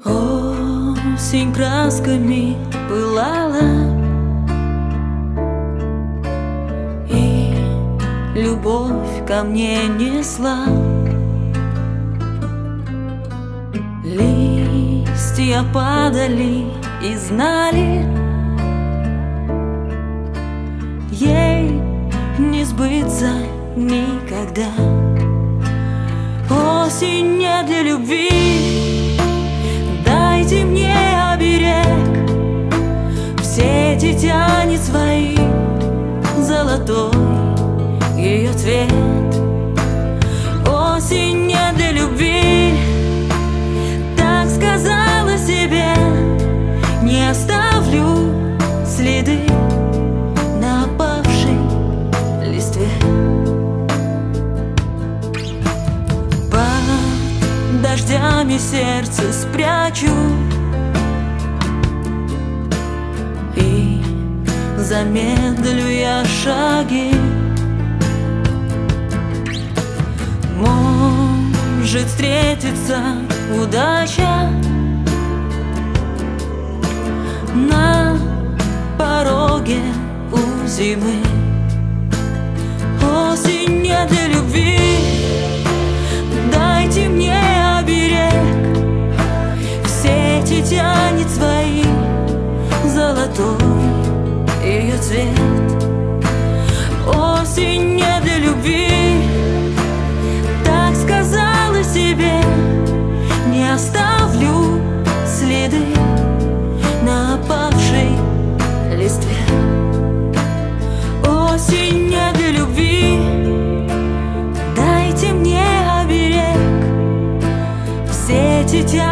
Осень красками пылала, и любовь ко мне несла. Листья падали и знали, ей не сбыться никогда. Осень не для любви, дайте мне оберег. В сети тянет свои золотой ее цвет. Осень не для любви, так сказала себе. Не оставлю следы на опавшей листве. Под дождями сердце спрячу и замедлю я шаги. Может встретиться удача на пороге у зимы. Осень не для любви, дайте мне оберег. В сети тянет свои золотой ее цвет. Осень не для любви, так сказала себе. Не оставлю следы на опавшей листве. Осень не для любви, дайте мне оберег. В сети тянет